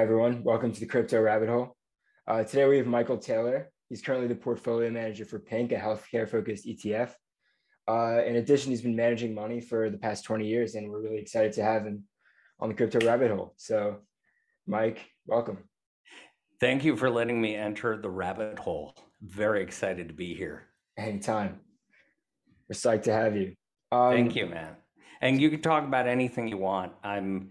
everyone. Welcome to the Crypto Rabbit Hole. Today we have Michael Taylor. He's currently the portfolio manager for Pink, a healthcare-focused ETF. In addition, he's been managing money for the past 20 years, and we're really excited to have him on the Crypto Rabbit Hole. So, Mike, welcome. Thank you for letting me enter the rabbit hole. Very excited to be here. Anytime. We're psyched to have you. Thank you, man. And you can talk about anything you want. And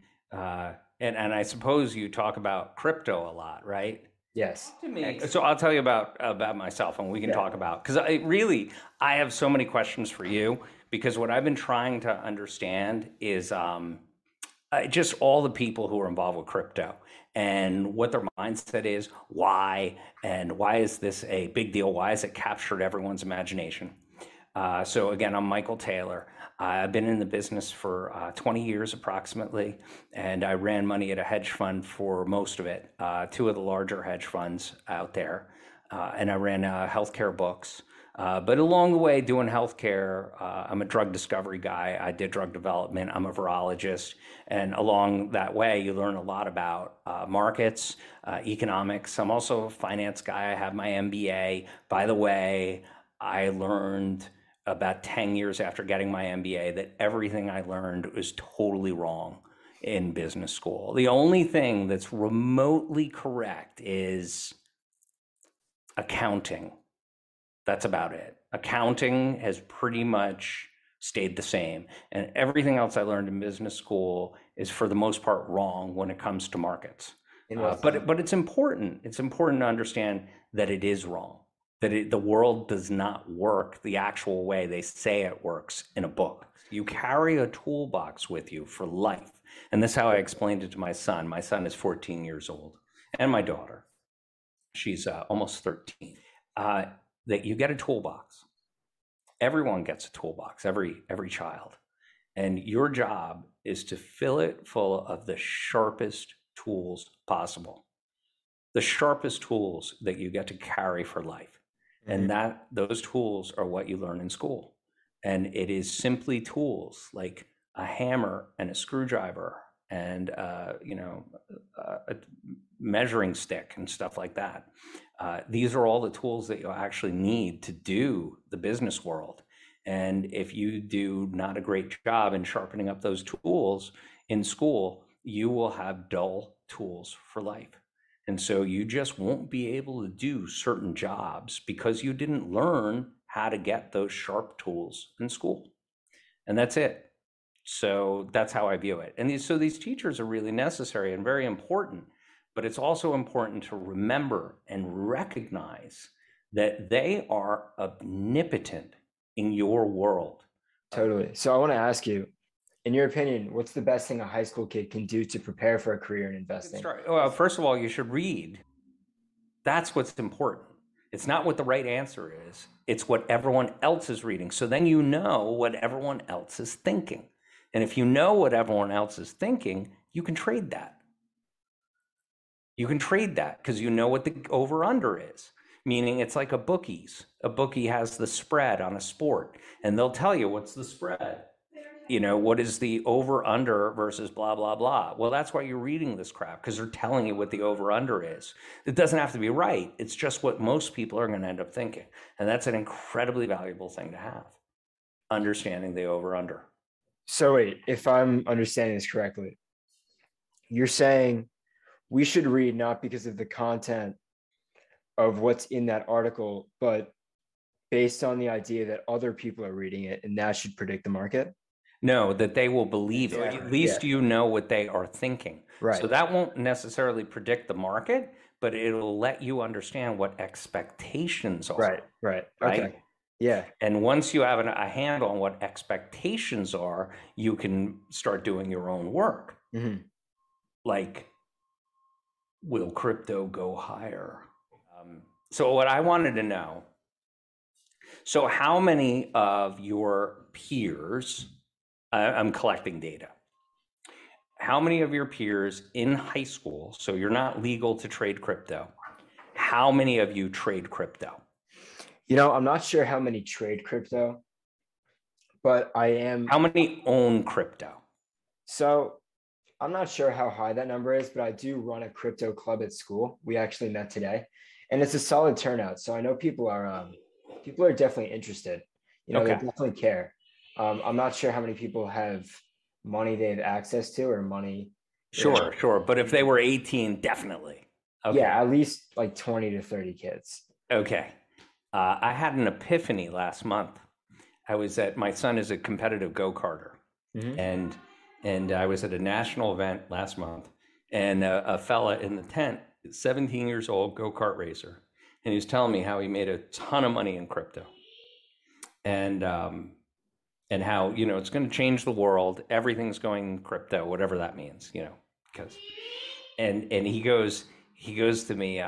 I suppose you talk about crypto a lot, right? Yes. To me. So I'll tell you about myself, and we can talk about, because I have so many questions for you, because what I've been trying to understand is just all the people who are involved with crypto and what their mindset is, why is this a big deal? Why has it captured everyone's imagination? So again, I'm Michael Taylor. I've been in the business for 20 years approximately, and I ran money at a hedge fund for most of it, two of the larger hedge funds out there, and I ran healthcare books. But along the way, doing healthcare, I'm a drug discovery guy. I did drug development. I'm a virologist. And along that way, you learn a lot about markets, economics. I'm also a finance guy. I have my MBA. By the way, I learned about 10 years after getting my MBA that everything I learned was totally wrong in business school. The only thing that's remotely correct is accounting. That's about it. Accounting has pretty much stayed the same. And everything else I learned in business school is for the most part wrong when it comes to markets. But it's important. It's important to understand that it is wrong, that the world does not work the actual way they say it works in a book. You carry a toolbox with you for life. And this is how I explained it to my son. My son is 14 years old, and my daughter, she's almost 13. That you get a toolbox. Everyone gets a toolbox, every child. And your job is to fill it full of the sharpest tools possible. The sharpest tools that you get to carry for life. Mm-hmm. And those tools are what you learn in school. And it is simply tools like a hammer and a screwdriver and a measuring stick and stuff like that. These are all the tools that you'll actually need to do the business world. And if you do not a great job in sharpening up those tools in school, you will have dull tools for life. And so you just won't be able to do certain jobs because you didn't learn how to get those sharp tools in school. And that's it. So that's how I view it. And these teachers are really necessary and very important, but it's also important to remember and recognize that they are omnipotent in your world. Totally. So I want to ask you, in your opinion, what's the best thing a high school kid can do to prepare for a career in investing? Well, first of all, you should read. That's what's important. It's not what the right answer is. It's what everyone else is reading. So then you know what everyone else is thinking. And if you know what everyone else is thinking, you can trade that. You can trade that because you know what the over-under is. Meaning it's like a bookies. A bookie has the spread on a sport, and they'll tell you what's the spread. You know, what is the over-under versus blah, blah, blah. Well, that's why you're reading this crap, because they're telling you what the over-under is. It doesn't have to be right. It's just what most people are going to end up thinking. And that's an incredibly valuable thing to have, understanding the over-under. So wait, if I'm understanding this correctly, you're saying we should read not because of the content of what's in that article, but based on the idea that other people are reading it, and that should predict the market? No, that they will believe it. At least you know what they are thinking. Right. So that won't necessarily predict the market, but it'll let you understand what expectations are. Right. Okay. Yeah. And once you have a handle on what expectations are, you can start doing your own work. Mm-hmm. Like, will crypto go higher? So what I wanted to know, so how many of your peers, I'm collecting data, how many of your peers in high school, so you're not legal to trade crypto, how many of you trade crypto? You know, I'm not sure how many trade crypto, but I am. How many own crypto? So I'm not sure how high that number is, but I do run a crypto club at school. We actually met today, and it's a solid turnout. So I know people are definitely interested. You know, they Okay. definitely care. I'm not sure how many people have money they have access to or money, you know. Sure, sure. But if they were 18, definitely. Okay. Yeah, at least like 20 to 30 kids. Okay. I had an epiphany last month. My son is a competitive go-karter, Hmm. and I was at a national event last month, and a fella in the tent, 17 years old, go-kart racer, and he was telling me how he made a ton of money in crypto, and how it's going to change the world. Everything's going crypto, whatever that means, because and he goes to me.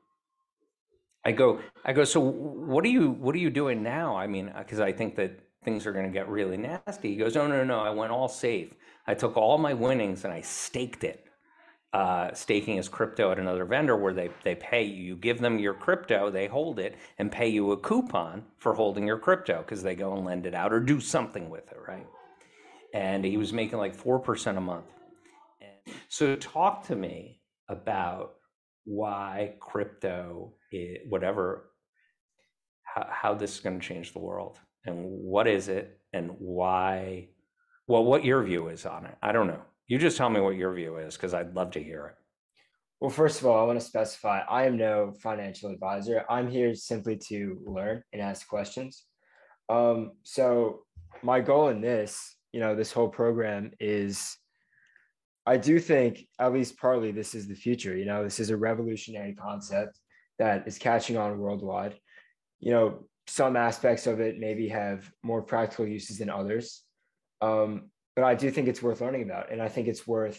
I go. So what are you doing now? I mean, because I think that things are going to get really nasty. He goes, no, no, no. I went all safe. I took all my winnings and I staked it. Staking is crypto at another vendor where they pay you. You give them your crypto, they hold it and pay you a coupon for holding your crypto because they go and lend it out or do something with it, right? And he was making like 4% a month. And so talk to me about why crypto, whatever, how this is going to change the world and what is it and why, well, what your view is on it. I don't know. You just tell me what your view is because I'd love to hear it. Well, first of all, I want to specify I am no financial advisor. I'm here simply to learn and ask questions. So my goal in this, this whole program is I do think, at least partly, this is the future. This is a revolutionary concept that is catching on worldwide. Some aspects of it maybe have more practical uses than others. But I do think it's worth learning about. And I think it's worth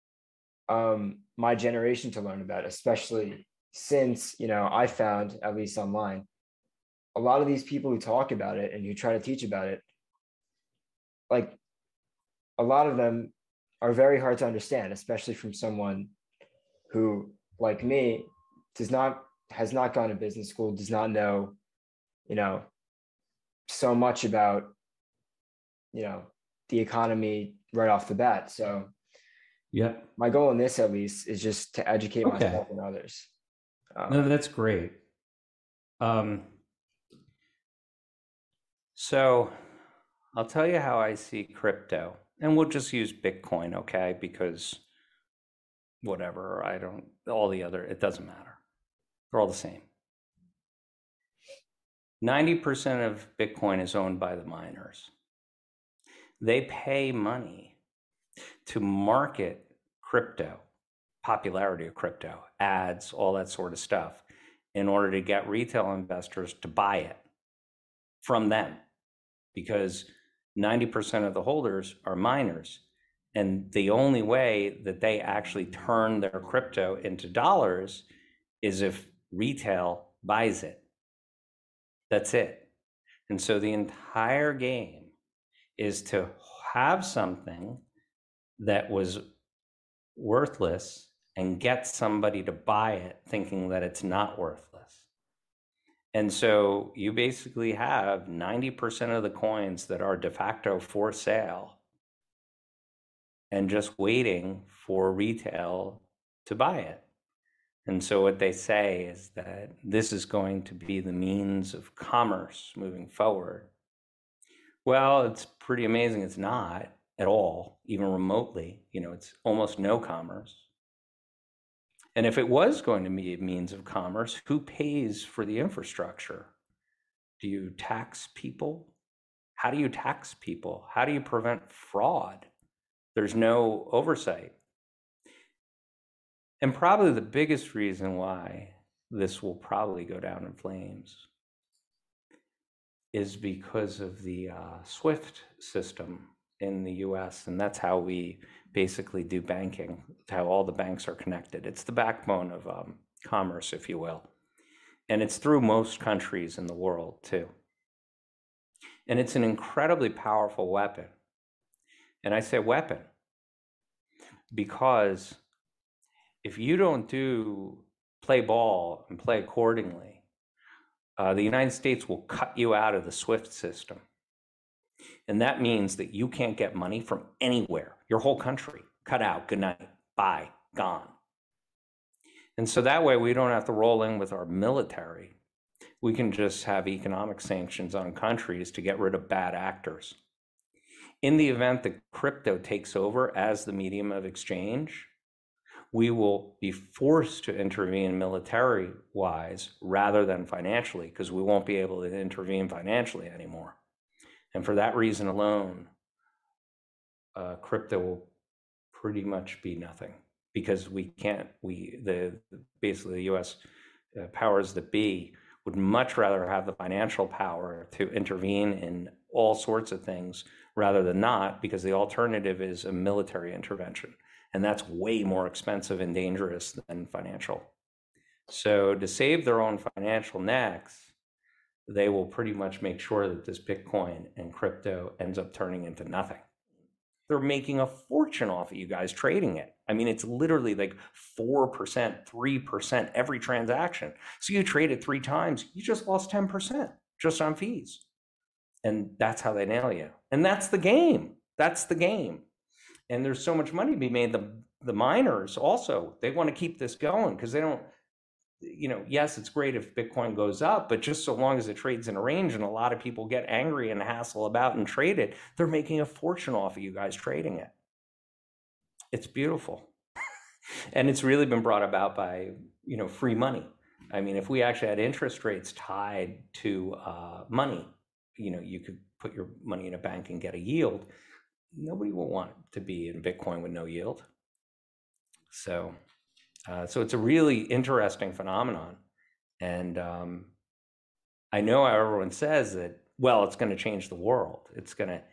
my generation to learn about, especially since, I found, at least online, a lot of these people who talk about it and who try to teach about it, like a lot of them are very hard to understand, especially from someone who, like me, has not gone to business school, does not know, you know, so much about, you know, the economy right off the bat. So Yeah. my goal in this, at least, is just to educate Okay. myself and others. No, that's great. Um, so I'll tell you how I see crypto, and we'll just use Bitcoin, okay? Because whatever, all the other, it doesn't matter. They're all the same. 90% of Bitcoin is owned by the miners. They pay money to market crypto, popularity of crypto, ads, all that sort of stuff, in order to get retail investors to buy it from them, because 90% of the holders are miners. And the only way that they actually turn their crypto into dollars is if retail buys it. That's it. And so the entire game is to have something that was worthless and get somebody to buy it thinking that it's not worthless. And so you basically have 90% of the coins that are de facto for sale and just waiting for retail to buy it. And so what they say is that this is going to be the means of commerce moving forward. Well, it's pretty amazing. It's not at all, even remotely. It's almost no commerce. And if it was going to be a means of commerce, who pays for the infrastructure? Do you tax people? How do you tax people? How do you prevent fraud? There's no oversight. And probably the biggest reason why this will probably go down in flames is because of the SWIFT system in the US. And that's how we basically do banking, how all the banks are connected. It's the backbone of commerce, if you will. And it's through most countries in the world, too. And it's an incredibly powerful weapon. And I say weapon because if you don't play ball and play accordingly, the United States will cut you out of the SWIFT system. And that means that you can't get money from anywhere, your whole country, cut out, good night, bye, gone. And so that way we don't have to roll in with our military. We can just have economic sanctions on countries to get rid of bad actors. In the event that crypto takes over as the medium of exchange, we will be forced to intervene military-wise rather than financially, because we won't be able to intervene financially anymore. And for that reason alone, crypto will pretty much be nothing, because basically the U.S. powers that be would much rather have the financial power to intervene in all sorts of things rather than not, because the alternative is a military intervention. And that's way more expensive and dangerous than financial. So to save their own financial necks, they will pretty much make sure that this Bitcoin and crypto ends up turning into nothing. They're making a fortune off of you guys trading it. I mean, it's literally like 4%, 3% every transaction. So you trade it 3 times, you just lost 10% just on fees. And that's how they nail you. And that's the game. That's the game. And there's so much money to be made. The miners also, they want to keep this going because they don't, yes, it's great if Bitcoin goes up, but just so long as it trades in a range and a lot of people get angry and hassle about and trade it, they're making a fortune off of you guys trading it. It's beautiful. And it's really been brought about by, free money. I mean, if we actually had interest rates tied to money, you could put your money in a bank and get a yield. Nobody will want to be in Bitcoin with no yield. So it's a really interesting phenomenon. And I know how everyone says that, well, it's going to change the world. It's going to,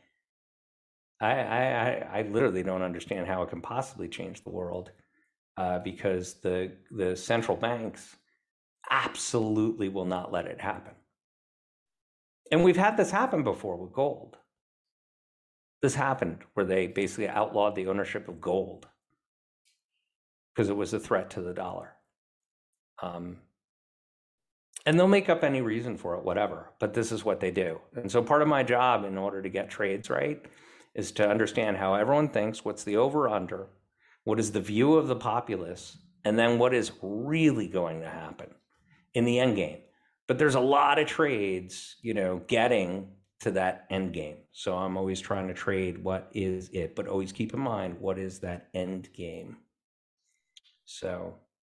I literally don't understand how it can possibly change the world because the central banks absolutely will not let it happen. And we've had this happen before with gold. This happened where they basically outlawed the ownership of gold because it was a threat to the dollar. And they'll make up any reason for it, whatever, but this is what they do. And so part of my job in order to get trades right is to understand how everyone thinks, what's the over-under, what is the view of the populace, and then what is really going to happen in the end game. But there's a lot of trades, getting to that end game. So I'm always trying to trade what is it, but always keep in mind, what is that end game? So,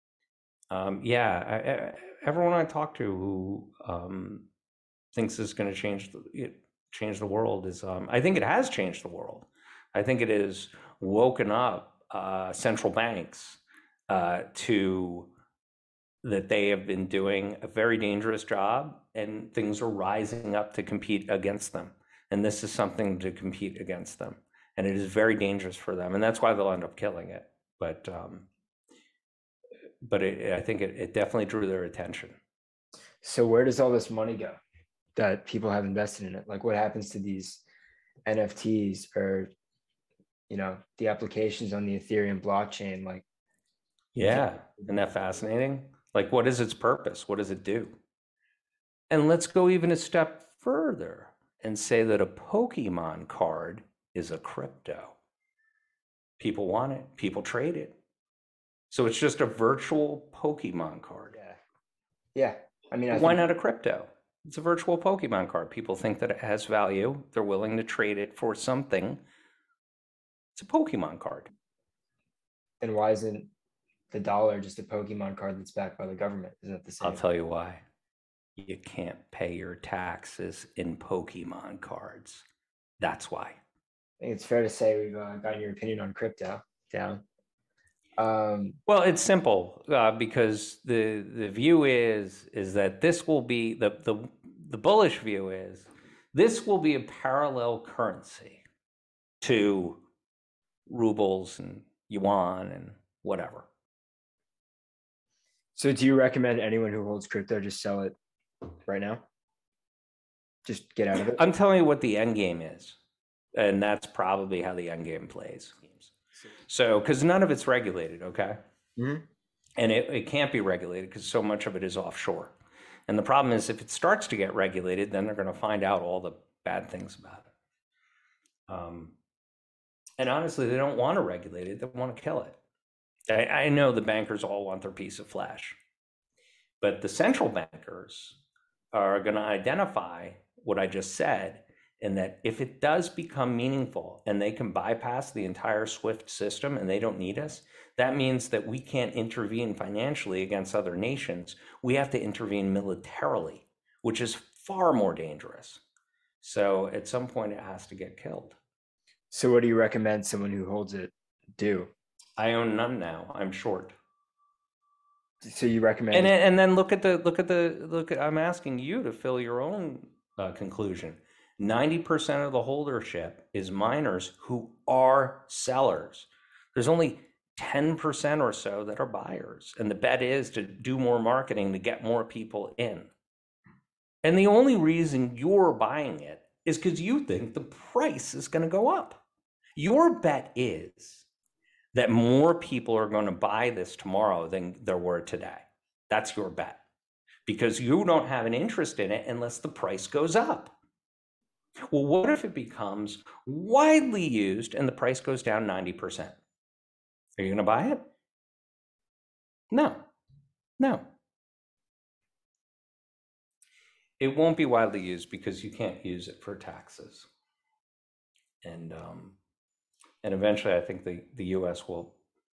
everyone I talk to who thinks this is going to change the world is, I think it has changed the world. I think it has woken up central banks to that they have been doing a very dangerous job and things are rising up to compete against them. And this is something to compete against them. And it is very dangerous for them. And that's why they'll end up killing it. But I think it definitely drew their attention. So where does all this money go that people have invested in it? Like what happens to these NFTs or, the applications on the Ethereum blockchain? Like, yeah, isn't that fascinating? Like, what is its purpose? What does it do? And let's go even a step further and say that a Pokemon card is a crypto. People want it. People trade it. So it's just a virtual Pokemon card. Yeah. I mean, why not a crypto? It's a virtual Pokemon card. People think that it has value. They're willing to trade it for something. It's a Pokemon card. Then why isn't the dollar just a Pokemon card that's backed by the government? Isn't it the same? I'll tell you why. You can't pay your taxes in Pokemon cards. That's why. I think it's fair to say we've gotten your opinion on crypto down. Well, it's simple because the view is that this will be the bullish view is this will be a parallel currency to rubles and yuan and whatever. So do you recommend anyone who holds crypto just sell it right now? Just get out of it? I'm telling you what the end game is. And that's probably how the end game plays. So, because none of it's regulated, okay? Mm-hmm. And it can't be regulated because so much of it is offshore. And the problem is if it starts to get regulated, then they're going to find out all the bad things about it. And honestly, they don't want to regulate it. They want to kill it. I know the bankers all want their piece of flesh, but the central bankers are going to identify what I just said, and that if it does become meaningful and they can bypass the entire SWIFT system and they don't need us, that means that we can't intervene financially against other nations. We have to intervene militarily, which is far more dangerous. So at some point, it has to get killed. So what do you recommend someone who holds it do? I own none now. I'm short. So you recommend And just, then look at. I'm asking you to fill your own conclusion. 90% of the holdership is miners who are sellers. There's only 10% or so that are buyers, and the bet is to do more marketing to get more people in. And the only reason you're buying it is because you think the price is going to go up. Your bet is that more people are going to buy this tomorrow than there were today. That's your bet, because you don't have an interest in it unless the price goes up. Well, what if it becomes widely used and the price goes down 90%? Are you going to buy it? No, no. It won't be widely used because you can't use it for taxes. And eventually I think the US will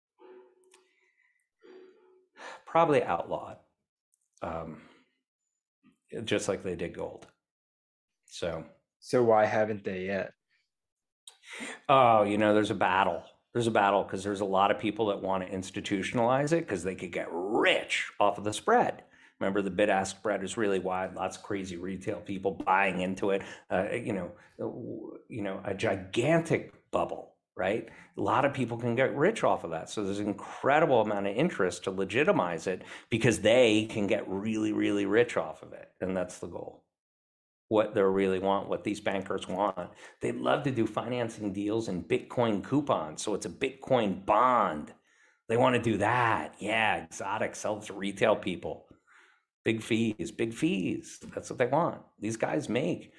probably outlaw it, just like they did gold. So why haven't they yet? oh, there's a battle. There's a battle because there's a lot of people that want to institutionalize it because they could get rich off of the spread. Remember, the bid-ask spread is really wide. Lots of crazy retail people buying into it. A gigantic bubble, right? A lot of people can get rich off of that. So there's an incredible amount of interest to legitimize it because they can get really, really rich off of it, and that's the goal. What they really want, what these bankers want. They love to do financing deals in Bitcoin coupons. So it's a Bitcoin bond. They want to do that. Yeah, exotic, sell to retail people. Big fees, big fees. That's what they want. These guys make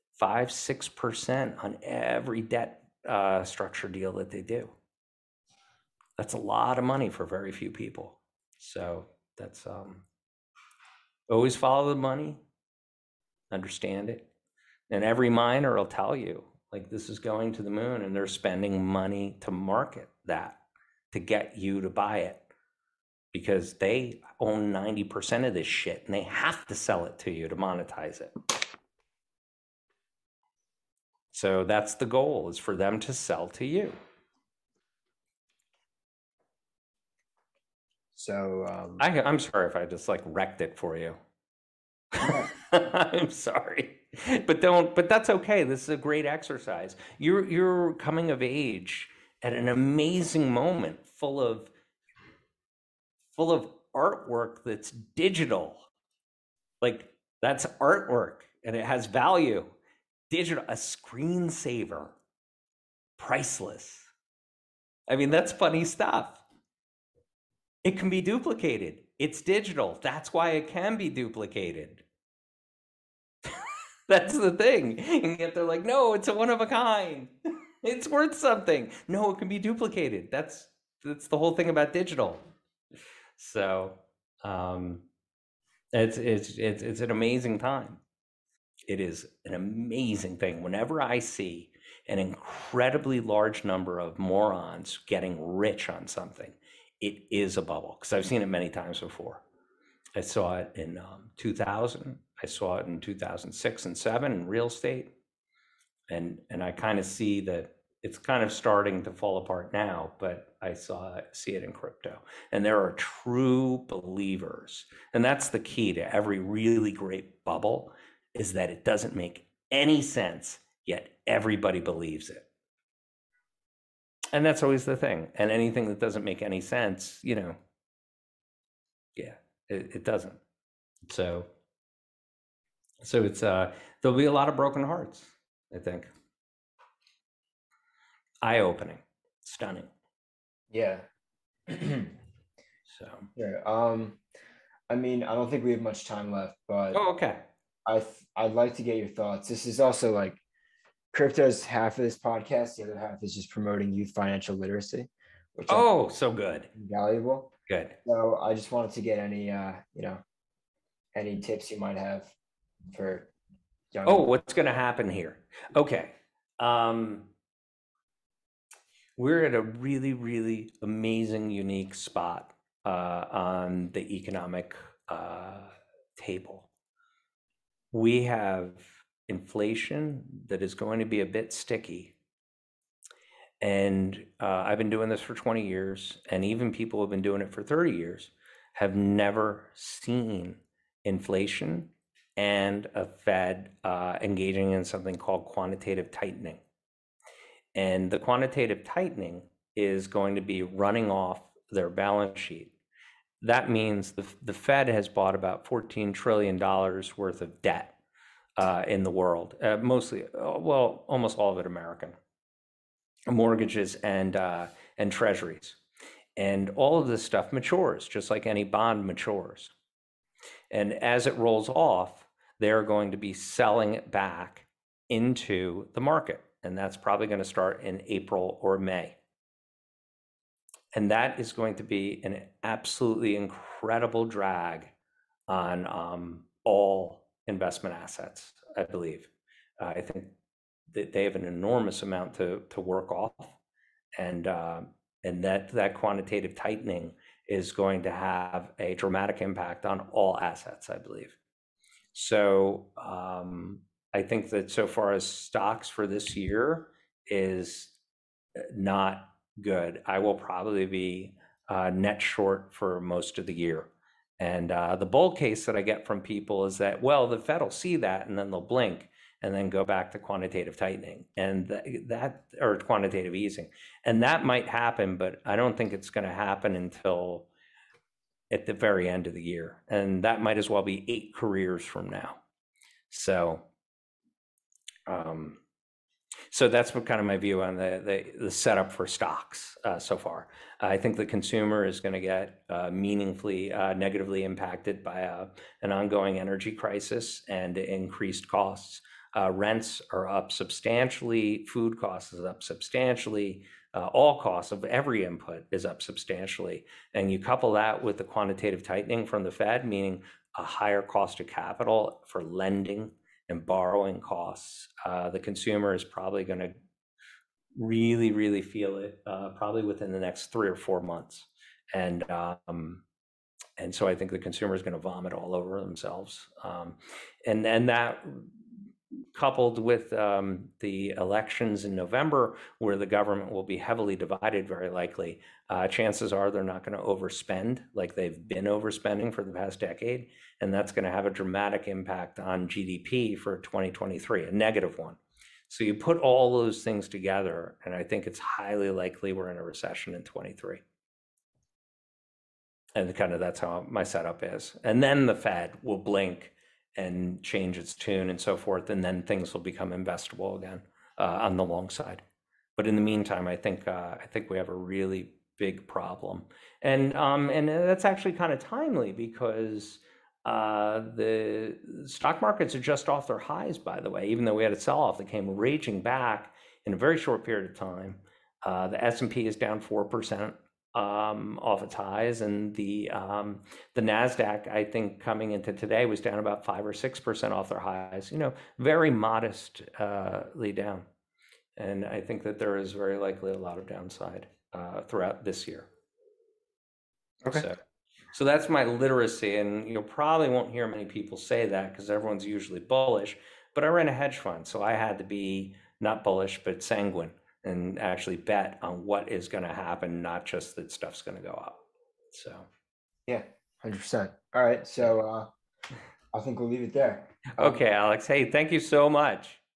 5-6% on every debt structure deal that they do. That's a lot of money for very few people. So that's always follow the money, understand it. And every miner will tell you, like, this is going to the moon, and they're spending money to market that, to get you to buy it, because they own 90% of this shit and they have to sell it to you to monetize it. So that's the goal, is for them to sell to you. So I'm sorry if I just like wrecked it for you. I'm sorry, but that's okay. This is a great exercise. You're coming of age at an amazing moment, full of artwork that's digital. Like, that's artwork and it has value. Digital, a screensaver, priceless. I mean, that's funny stuff. It can be duplicated. It's digital. That's why it can be duplicated. That's the thing. And yet they're like, no, it's a one of a kind. It's worth something. No, it can be duplicated. That's the whole thing about digital. So it's an amazing time. It is an amazing thing. Whenever I see an incredibly large number of morons getting rich on something, it is a bubble, because I've seen it many times before. I saw it in 2000. I saw it in 2006 and 7 in real estate. And I kind of see that it's kind of starting to fall apart now, but I see it in crypto. And there are true believers. And that's the key to every really great bubble, is that it doesn't make any sense, yet everybody believes it. And that's always the thing. And anything that doesn't make any sense, yeah, it doesn't. So it's there'll be a lot of broken hearts, I think. Eye-opening, stunning. yeah. So Yeah. I mean, I don't think we have much time left, but okay. I'd like to get your thoughts. This is also like crypto's half of this podcast. The other half is just promoting youth financial literacy, which I think Oh, so good. is valuable. Good. So I just wanted to get any, any tips you might have for young. Oh, what's going to happen here? Okay. Um, we're at a really, really amazing, unique spot on the economic table. We have inflation that is going to be a bit sticky. And I've been doing this for 20 years, and even people who have been doing it for 30 years have never seen inflation and a Fed engaging in something called quantitative tightening. And the quantitative tightening is going to be running off their balance sheet. That means the Fed has bought about $14 trillion worth of debt in the world, mostly, well, almost all of it American, mortgages and treasuries. And all of this stuff matures, just like any bond matures. And as it rolls off, they're going to be selling it back into the market. And that's probably going to start in April or May. And that is going to be an absolutely incredible drag on all investment assets, I believe. I think that they have an enormous amount to work off, and that quantitative tightening is going to have a dramatic impact on all assets, I believe. So I think that so far as stocks for this year is not good. I will probably be net short for most of the year. And the bull case that I get from people is that, well, the Fed will see that and then they'll blink and then go back to quantitative tightening and that or quantitative easing. And that might happen, but I don't think it's going to happen until at the very end of the year. And that might as well be 8 careers from now. So so that's what kind of my view on the setup for stocks so far. I think the consumer is going to get meaningfully negatively impacted by an ongoing energy crisis and increased costs. Rents are up substantially, food costs is up substantially, all costs of every input is up substantially. And you couple that with the quantitative tightening from the Fed, meaning a higher cost of capital for lending and borrowing costs, the consumer is probably going to really, really feel it probably within the next 3 or 4 months. And so I think the consumer is going to vomit all over themselves. And that coupled with the elections in November, where the government will be heavily divided, very likely, chances are they're not going to overspend like they've been overspending for the past decade. And that's going to have a dramatic impact on GDP for 2023, a negative one. So you put all those things together, and I think it's highly likely we're in a recession in 23. And kind of that's how my setup is. And then the Fed will blink and change its tune and so forth, and then things will become investable again on the long side. But in the meantime, I think we have a really big problem, and that's actually kind of timely because the stock markets are just off their highs, by the way. Even though we had a sell-off that came raging back in a very short period of time, the S&P is down 4%. Off its highs, and the Nasdaq, I think, coming into today was down about 5 or 6% off their highs. Very modestly down, and I think that there is very likely a lot of downside throughout this year. Okay. So that's my literacy, and you probably won't hear many people say that because everyone's usually bullish. But I ran a hedge fund, so I had to be not bullish but sanguine, and actually bet on what is going to happen, not just that stuff's going to go up. So, yeah, 100%. All right. So I think we'll leave it there. Okay, Alex. Hey, thank you so much.